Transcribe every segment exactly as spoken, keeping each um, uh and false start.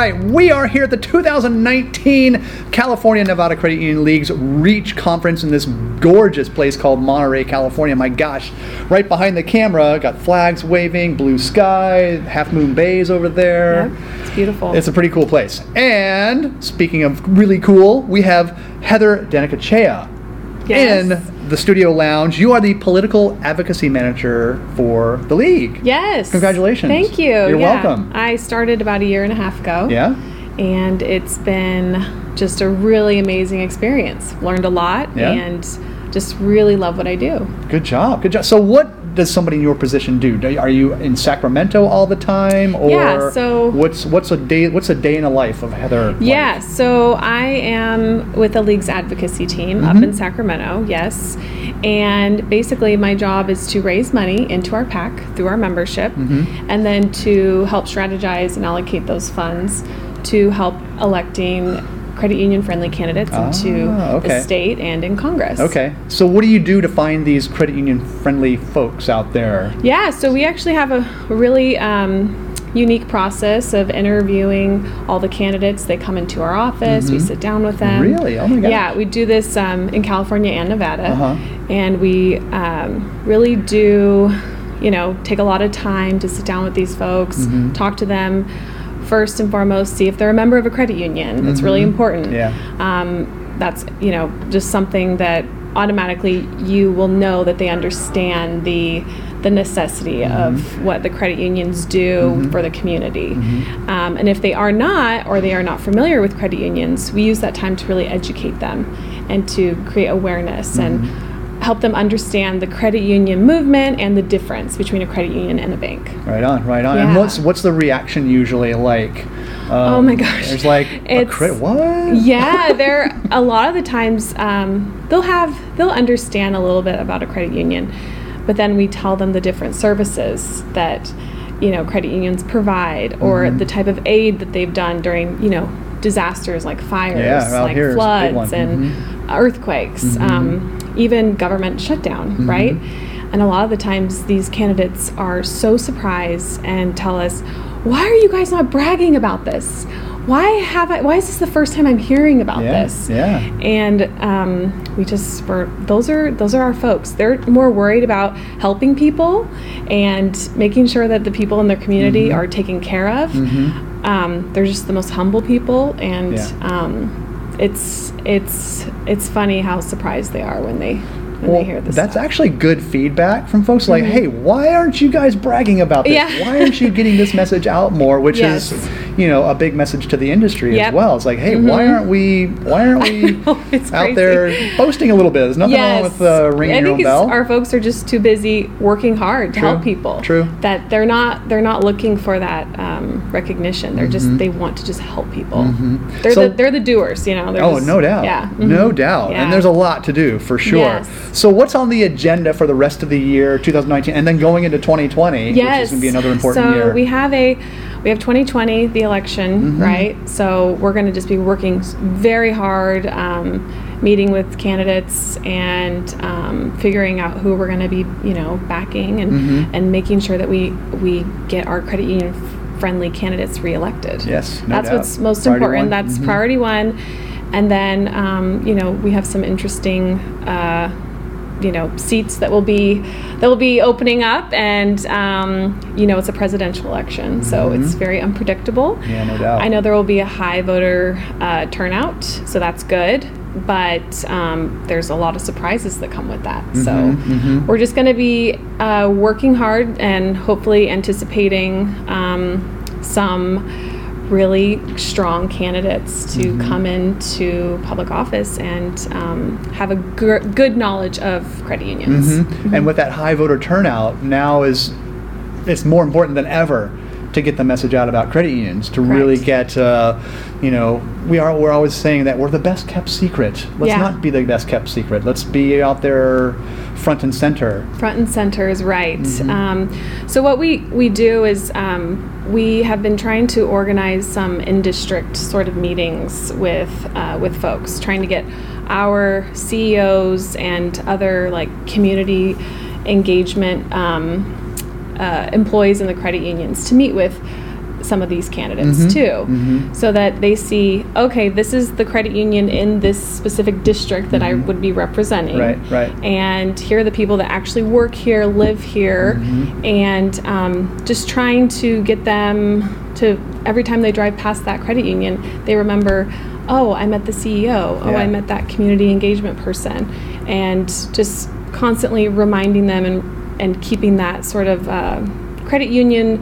right, we are here at the two thousand nineteen California Nevada Credit Union League's REACH Conference in this gorgeous place called Monterey, California. My gosh, right behind the camera, got flags waving, blue sky, Half Moon Bay's over there. Yep, it's beautiful. It's a pretty cool place. And speaking of really cool, we have Heather Denicachea Yes. in the studio lounge. You are the political advocacy manager for the league. Yes. Congratulations. Thank you. You're yeah. welcome. I started about a year and a half ago. Yeah? And it's been just a really amazing experience. Learned a lot Yeah. and just really love what I do. Good job. Good job. So what does somebody in your position do? Do- Are you in Sacramento all the time, or Yeah, so- what's what's a day what's a day in the life of Heather? like? Yeah, so I am with the league's advocacy team up Mhm. in Sacramento, yes. And basically my job is to raise money into our PAC through our membership, Mhm. and then to help strategize and allocate those funds to help electing credit union friendly candidates into Ah, okay. the state and in Congress. Okay. So what do you do to find these credit union friendly folks out there? Yeah, so we actually have a really um, unique process of interviewing all the candidates. They come into our office, we Mhm. sit down with them. Really? Oh my gosh. Yeah, we do this um, in California and Nevada, Uh-huh. and we um, really do, you know, take a lot of time to sit down with these folks, Mhm. talk to them. First and foremost, see if they're a member of a credit union. That's really Mhm. important. Yeah. Um, that's, you know, just something that automatically you will know that they understand the the necessity of what the credit unions do Mhm. for the community. Mhm. Um, and if they are not, or they are not familiar with credit unions, we use that time to really educate them and to create awareness and help them understand the credit union movement and the difference between a credit union and a bank. Right on, right on. And Yeah. what's what's the reaction usually like? Um, Oh my gosh. There's like a It's- credit what? Yeah, they're a lot of the times um, they'll have they'll understand a little bit about a credit union, but then we tell them the different services that you know credit unions provide, or Mhm. the type of aid that they've done during you know disasters like fires, Yeah, out like here is a big floods one. and Mhm. earthquakes, Mhm. um, even government shutdown, Mhm. right? And a lot of the times these candidates are so surprised and tell us, why are you guys not bragging about this? Why have I, why is this the first time I'm hearing about Yeah, this? yeah. And um, we just were, those are, those are our folks. They're more worried about helping people and making sure that the people in their community Mhm. are taken care of. Mhm. Um, they're just the most humble people, and Yeah. um, it's, it's, it's funny how surprised they are when they, when Well, they hear this that's stuff. actually good feedback from folks like, Mhm. hey, why aren't you guys bragging about this? Yeah. Why aren't you getting this message out more? Which Yes. is, you know, a big message to the industry as Yep. well. It's like, hey, why Mhm. aren't we, why aren't we know, it's out crazy. there boasting a little bit? There's nothing wrong with uh, ringing I your own think it's, bell. our folks are just too busy working hard to True. help people. True. That they're not they're not looking for that um, recognition. They're Mhm. just they want to just help people. Mhm. They're So- the they're the doers. You know. They're Oh, just- no doubt. Yeah. No mhm. doubt. Yeah. And there's a lot to do for sure. Yes. So what's on the agenda for the rest of the year, two thousand nineteen, and then going into twenty twenty, Yes. which is going to be another important so year? we have a we have twenty twenty, the election, Mhm. right? So we're going to just be working s- very hard, um, meeting with candidates and um, figuring out who we're going to be, you know, backing and Mhm. and making sure that we we get our credit union friendly candidates reelected. Yes, no that's doubt. what's most Priority important. one. That's Mhm. priority one. And then, um, you know, we have some interesting, uh, you know, seats that will be that will be opening up, and um, you know, it's a presidential election, so Mhm. it's very unpredictable. Yeah, no doubt. I know there will be a high voter uh, turnout, so that's good. But um, there's a lot of surprises that come with that. So Mhm, mhm. we're just going to be uh, working hard and hopefully anticipating um, some really strong candidates to Mhm. come into public office and um, have a gr- good knowledge of credit unions. Mhm. And with that high voter turnout, now is it's more important than ever to get the message out about credit unions, to really Correct. get, uh, you know, we are we're always saying that we're the best kept secret. Let's Yeah. not be the best kept secret. Let's be out there front and center. Front and center is right. Mhm. Um, so what we, we do is um, we have been trying to organize some in-district sort of meetings with uh, with folks, trying to get our C E Os and other like community engagement um, uh, employees in the credit unions to meet with some of these candidates Mhm. too, Mhm. so that they see, okay, this is the credit union in this specific district that I would be representing. Right, right. And here are the people that actually work here, live here, Mhm. and um, just trying to get them to, every time they drive past that credit union, they remember, oh, I met the C E O, oh, Yeah. I met that community engagement person, and just constantly reminding them and, and keeping that sort of uh, credit union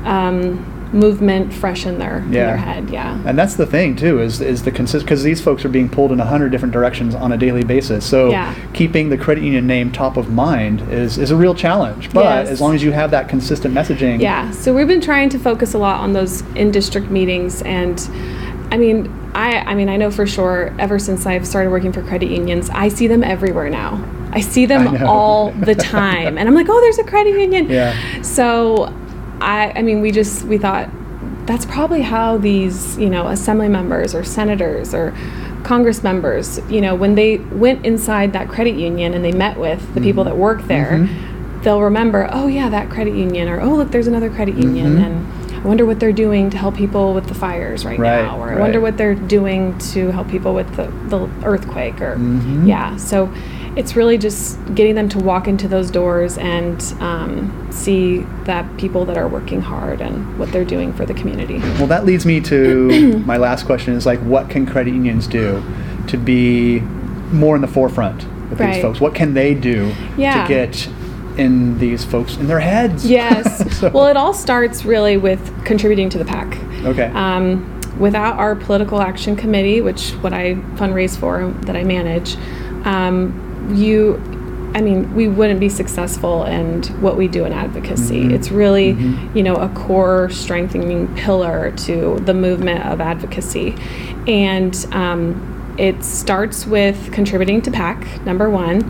um, movement fresh in their, in Yeah. their head. Yeah. And that's the thing too, is is the consist because these folks are being pulled in a hundred different directions on a daily basis. So Yeah. keeping the credit union name top of mind is is a real challenge. But Yes. as long as you have that consistent messaging, Yeah, so we've been trying to focus a lot on those in-district meetings, and I mean, I, I mean, I know for sure, ever since I've started working for credit unions, I see them everywhere now. I see I them know. all the time, and I'm like, oh, there's a credit union. Yeah. So, I, I mean, we just we thought that's probably how these, you know, assembly members or senators or Congress members, you know, when they went inside that credit union and they met with the people that work there, Mhm. they'll remember, oh yeah, that credit union, or oh look, there's another credit union, Mhm. and I wonder what they're doing to help people with the fires right, Right, now, or right. I wonder what they're doing to help people with the, the earthquake, or Mhm. yeah. So it's really just getting them to walk into those doors and um, see that people that are working hard and what they're doing for the community. Well, that leads me to my last question: is like, what can credit unions do to be more in the forefront with Right. these folks? What can they do Yeah. to get in these folks in their heads? Yes. So- Well, it all starts really with contributing to the PAC. Okay. Um, without our political action committee, which what I fundraise for, that I manage, um, you, I mean, we wouldn't be successful in what we do in advocacy. Mhm. It's really, Mhm. you know, a core strengthening pillar to the movement of advocacy. And um, it starts with contributing to PAC, number one.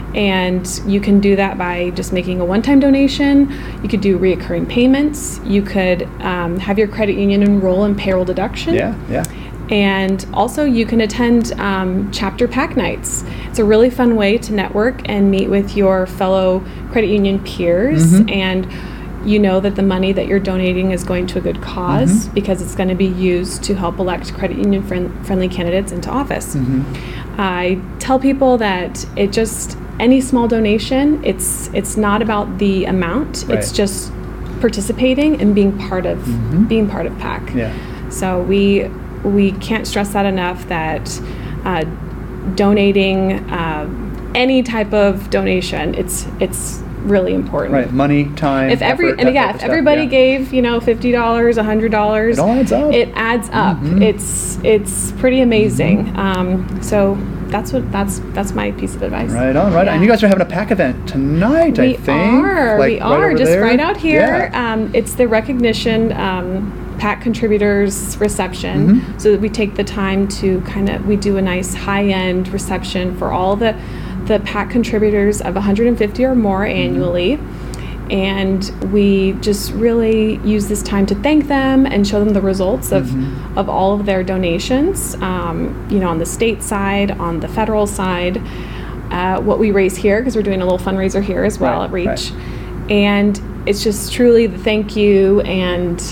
And you can do that by just making a one-time donation. You could do reoccurring payments. You could um, have your credit union enroll in payroll deduction. Yeah, yeah. And also you can attend um, chapter PAC nights. It's a really fun way to network and meet with your fellow credit union peers. Mhm. And you know that the money that you're donating is going to a good cause Mhm. because it's going to be used to help elect credit union friend- friendly candidates into office. Mhm. I tell people that it just, any small donation, it's it's not about the amount. Right. It's just participating and being part of Mhm. being part of PAC. Yeah. So we we can't stress that enough, that uh, donating uh, any type of donation, it's it's really important. Right. Money, time. If every effort, and that yeah, type if of stuff, everybody yeah. gave, you know, fifty dollars, a hundred dollars, It all adds up. It adds up. Mhm. It's it's pretty amazing. Mm-hmm. Um, so that's what that's that's my piece of advice. Right on, right on. Yeah. And you guys are having a PAC event tonight, I We think. are. Like, we right are over just there? right out here. Yeah. Um, it's the recognition um, PAC contributors reception. Mhm. So that we take the time to kind of we do a nice high end reception for all the the PAC contributors of one hundred fifty or more Mm-hmm. annually. And we just really use this time to thank them and show them the results of, Mhm. of all of their donations, um, you know, on the state side, on the federal side, uh, what we raise here, because we're doing a little fundraiser here as well Right, at Reach. right. And it's just truly the thank you, and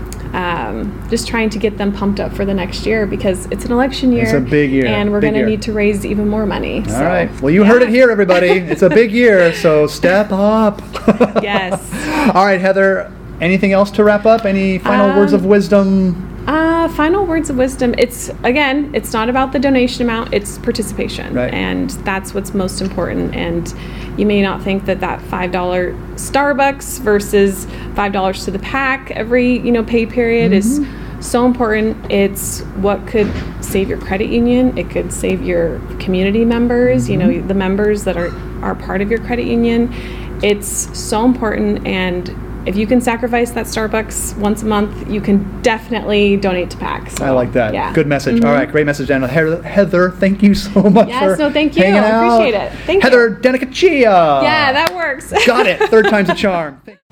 um, just trying to get them pumped up for the next year, because it's an election year. It's a big year, And we're big going to year. need to raise even more money. All so, right. Well, you heard yeah. it here, everybody. It's a big year, so step up. Yes. All right, Heather. Anything else to wrap up? Any final Um, words of wisdom? Uh, final words of wisdom. It's, again, it's not about the donation amount, it's participation. Right. And that's what's most important. And you may not think that that five dollar Starbucks versus five dollars to the PAC every, you know, pay period is so important. It's what could save your credit union. It could save your community members, you know, the members that are, are part of your credit union. It's so important. And if you can sacrifice that Starbucks once a month, you can definitely donate to PAC. So, I like that. Yeah. Good message. Mhm. All right, great message, Daniel. Heather, Heather, thank you so much Yes, for no, thank you. hanging I out. appreciate it. Thank Heather you. Denicaccia. Yeah, that works. Got it. Third time's a charm.